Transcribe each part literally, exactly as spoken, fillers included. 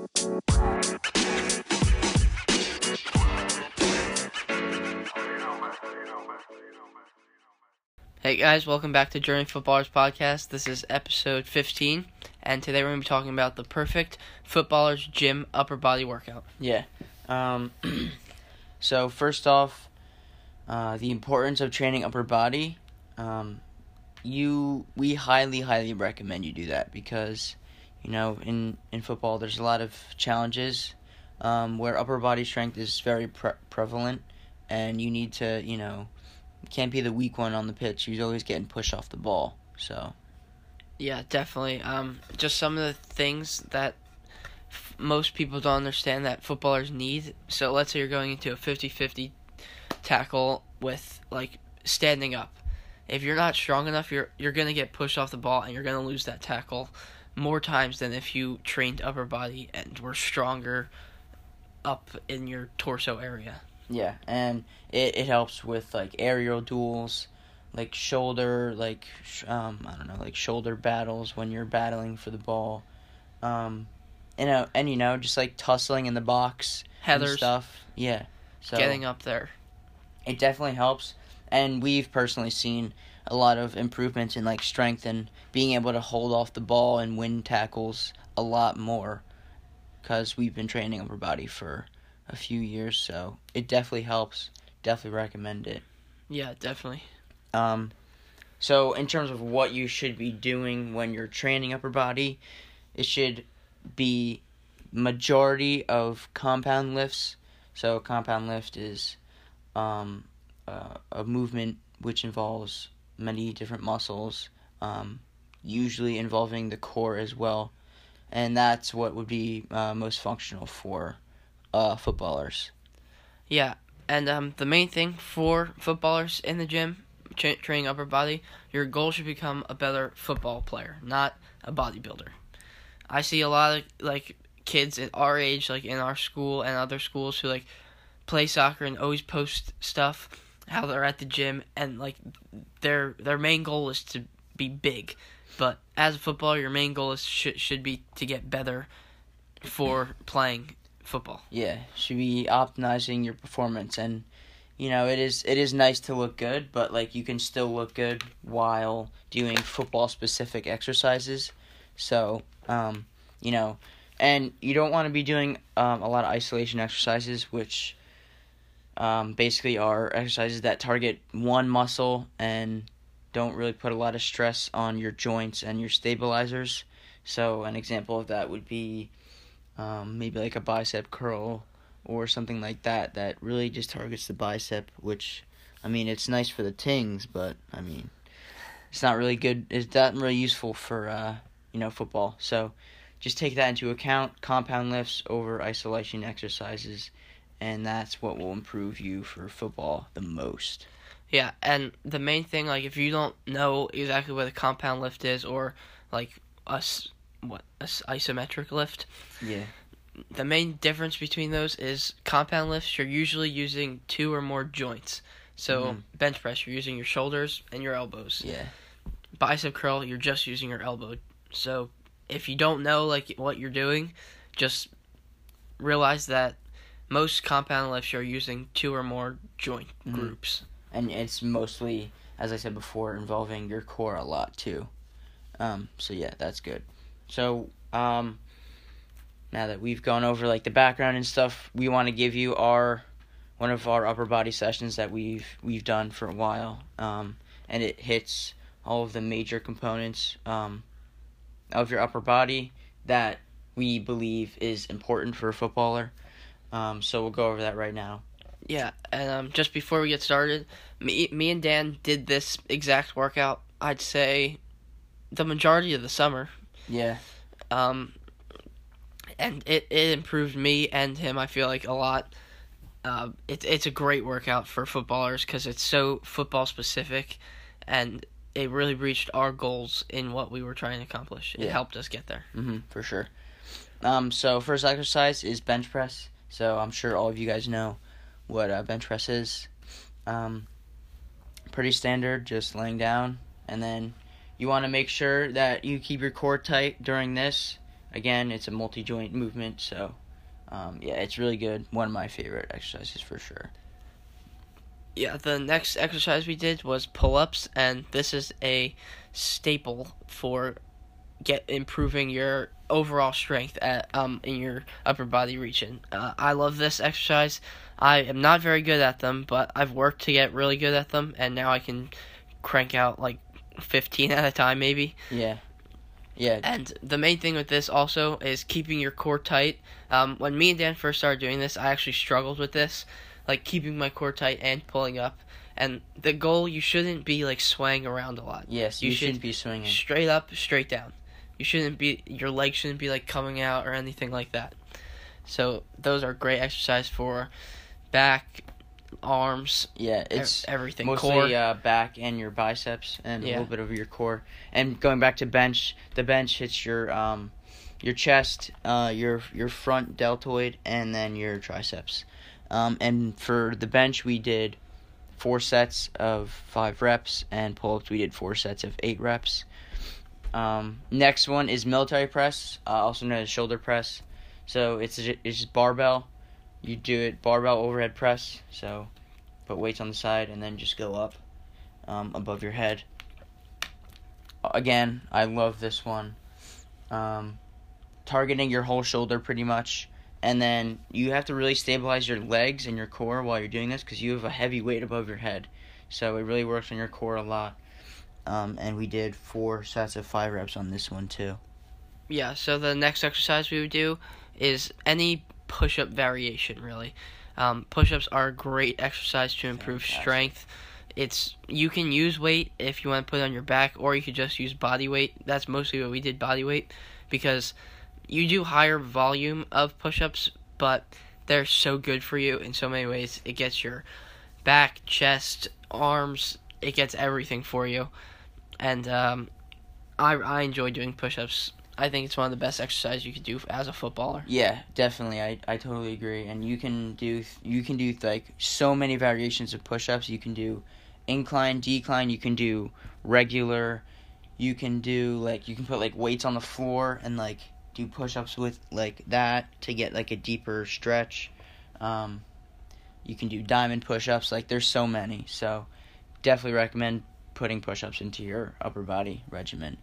Hey guys, welcome back to Journey Footballers Podcast. This is episode fifteen, and today we're going to be talking about the perfect footballer's gym upper body workout. Yeah. Um, so first off, uh, the importance of training upper body. Um, you, we highly, highly recommend you do that because, you know, in, in football there's a lot of challenges um, where upper body strength is very pre- prevalent, and you need to, you know, can't be the weak one on the pitch. He's always getting pushed off the ball. So, yeah, definitely. Um, just some of the things that f- most people don't understand that footballers need. So let's say you're going into a fifty-fifty tackle with like standing up. If you're not strong enough, you're you're gonna get pushed off the ball and you're gonna lose that tackle more times than if you trained upper body and were stronger up in your torso area. Yeah, and it, it helps with, like, aerial duels, like shoulder, like, sh- um, I don't know, like shoulder battles when you're battling for the ball. Um, you know, and, you know, just, like, tussling in the box Heathers. and stuff. Yeah. So Getting up there. It definitely helps, and we've personally seen a lot of improvements in, like, strength and being able to hold off the ball and win tackles a lot more because we've been training upper body for a few years, so it definitely helps. Definitely recommend it. Yeah, definitely. Um, so in terms of what you should be doing when you're training upper body, it should be majority of compound lifts. So compound lift is um, uh, a movement which involves many different muscles, um, usually involving the core as well, and that's what would be uh, most functional for Uh, footballers. Yeah, and um, the main thing for footballers in the gym, tra- training upper body, your goal should become a better football player, not a bodybuilder. I see a lot of like kids at our age, like in our school and other schools, who like play soccer and always post stuff how they're at the gym, and like their their main goal is to be big. But as a footballer, your main goal is should should be to get better for playing football. Yeah, should be optimizing your performance, and you know it is it is nice to look good, but like you can still look good while doing football specific exercises. So um, you know, and you don't want to be doing um, a lot of isolation exercises, which um, basically are exercises that target one muscle and don't really put a lot of stress on your joints and your stabilizers. So an example of that would be Um, maybe like a bicep curl or something like that that really just targets the bicep, which, I mean, it's nice for the tings, but, I mean, it's not really good, it's not really useful for, uh, you know, football. So, just take that into account, compound lifts over isolation exercises, and that's what will improve you for football the most. Yeah, and the main thing, like, if you don't know exactly what a compound lift is, or, like, us... what a isometric lift. Yeah. The main difference between those is compound lifts, you're usually using two or more joints. So mm-hmm. bench press, you're using your shoulders and your elbows. Yeah. Bicep curl, you're just using your elbow. So if you don't know like what you're doing, just realize that most compound lifts you're using two or more joint mm-hmm. groups. And it's mostly, as I said before, involving your core a lot too. Um. So yeah, that's good. So, um, now that we've gone over, like, the background and stuff, we want to give you our, one of our upper body sessions that we've, we've done for a while, um, and it hits all of the major components, um, of your upper body that we believe is important for a footballer, um, so we'll go over that right now. Yeah, and, um, just before we get started, me, me and Dan did this exact workout, I'd say, the majority of the summer. Yeah. Um, and it, it improved me and him, I feel like, a lot. Uh, it, it's a great workout for footballers because it's so football specific, and it really reached our goals in what we were trying to accomplish. It yeah. helped us get there. Mm-hmm, for sure. Um, so first exercise is bench press. So I'm sure all of you guys know what uh, bench press is. Um, pretty standard, just laying down, and then you want to make sure that you keep your core tight during this. again, it's a multi-joint movement, so um, yeah, it's really good. One of my favorite exercises for sure. Yeah, the next exercise we did was pull-ups, and this is a staple for get improving your overall strength at um in your upper body region. Uh, I love this exercise. I am not very good at them, but I've worked to get really good at them, and now I can crank out like fifteen at a time, maybe. Yeah. Yeah. And the main thing with this also is keeping your core tight. Um, when me and Dan first started doing this, I actually struggled with this, like keeping my core tight and pulling up. And the goal, you shouldn't be like swaying around a lot. Yes, you, you shouldn't be swinging. Straight up, straight down. You shouldn't be, your legs shouldn't be like coming out or anything like that. So those are great exercise for back, arms. Yeah, it's everything. Mostly core. Uh, back and your biceps and yeah. a little bit of your core. And going back to bench, the bench hits your um, your chest, uh, your your front deltoid, and then your triceps. Um, and for the bench, we did four sets of five reps, and pull-ups we did four sets of eight reps. Um, next one is military press, uh, also known as shoulder press. So it's it's just barbell. You do it barbell overhead press. So put weights on the side and then just go up um, above your head. Again, I love this one. Um, targeting your whole shoulder pretty much. And then you have to really stabilize your legs and your core while you're doing this because you have a heavy weight above your head. So it really works on your core a lot. Um, and we did four sets of five reps on this one too. Yeah, so the next exercise we would do is any push-up variation, really. Um, push-ups are a great exercise to improve Fantastic. strength. It's you can use weight if you want to put it on your back, or you could just use body weight. That's mostly what we did, body weight, because you do higher volume of push-ups, but they're so good for you in so many ways. It gets your back, chest, arms, it gets everything for you. And um, I I enjoy doing push-ups. I think it's one of the best exercises you could do as a footballer. Yeah, definitely. I, I totally agree. And you can do you can do like so many variations of push-ups. You can do incline, decline. You can do regular. You can do like you can put like weights on the floor and like do push-ups with like that to get like a deeper stretch. Um, you can do diamond push-ups. Like there's so many. So definitely recommend putting push-ups into your upper body regimen.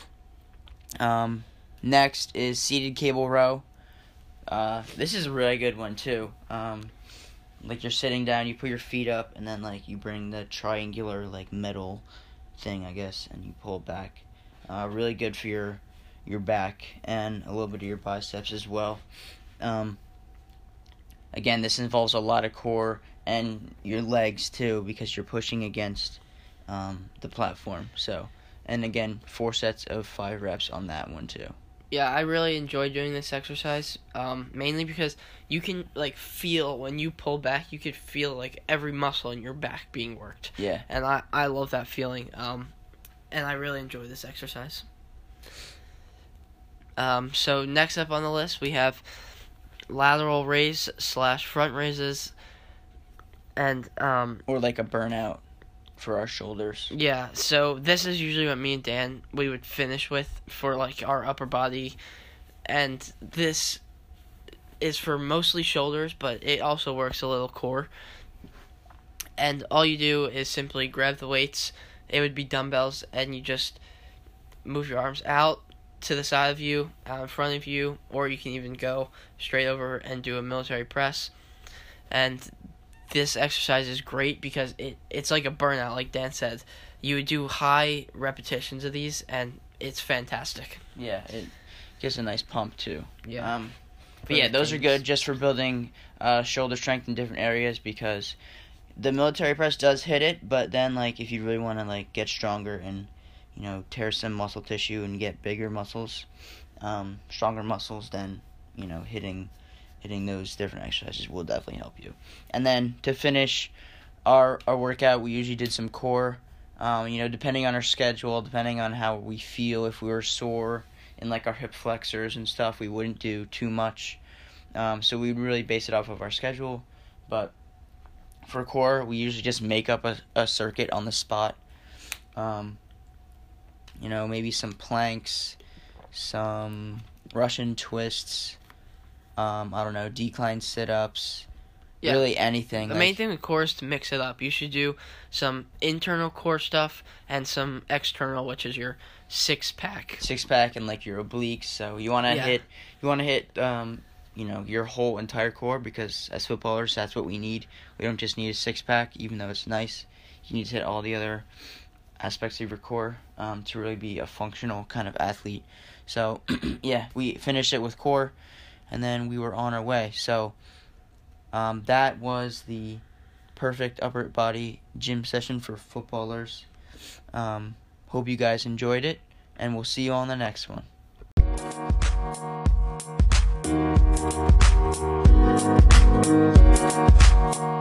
Um, next is seated cable row. Uh, this is a really good one too. Um, like you're sitting down, you put your feet up, and then like you bring the triangular like metal thing, I guess, and you pull it back. Uh, really good for your your back and a little bit of your biceps as well. Um, again, this involves a lot of core and your legs too because you're pushing against um, the platform. So. And again, four sets of five reps on that one too. Yeah, I really enjoy doing this exercise, um, mainly because you can like feel when you pull back, you can feel like every muscle in your back being worked. Yeah. And I, I love that feeling, um, and I really enjoy this exercise. Um, so next up on the list, we have lateral raise slash front raises, and um, or like a burnout for our shoulders. Yeah, so this is usually what me and Dan, we would finish with for, like, our upper body. And this is for mostly shoulders, but it also works a little core. And all you do is simply grab the weights. It would be dumbbells, and you just move your arms out to the side of you, out in front of you, or you can even go straight over and do a military press. And this exercise is great because it, it's like a burnout, like Dan said. You would do high repetitions of these, and it's fantastic. Yeah, it gives a nice pump, too. Yeah. Um, but yeah, those are good just for building uh, shoulder strength in different areas because the military press does hit it, but then, like, if you really want to, like, get stronger and, you know, tear some muscle tissue and get bigger muscles, um, stronger muscles, then, you know, hitting... hitting those different exercises will definitely help you. And then to finish our our workout, we usually did some core. Um, you know, depending on our schedule, depending on how we feel, if we were sore in like our hip flexors and stuff, we wouldn't do too much. Um, so we'd really base it off of our schedule. But for core, we usually just make up a, a circuit on the spot. Um, you know, maybe some planks, some Russian twists, um, I don't know, decline sit-ups, Yeah. really anything. The like, main thing with core is to mix it up. You should do some internal core stuff and some external, which is your six pack. Six pack and like your obliques. So you want to Yeah. hit, you want to hit, um, you know, your whole entire core, because as footballers, that's what we need. We don't just need a six pack, even though it's nice. You need to hit all the other aspects of your core um, to really be a functional kind of athlete. So yeah, we finished it with core, and then we were on our way. So um, that was the perfect upper body gym session for footballers. Um, hope you guys enjoyed it, and we'll see you on the next one. Thank you.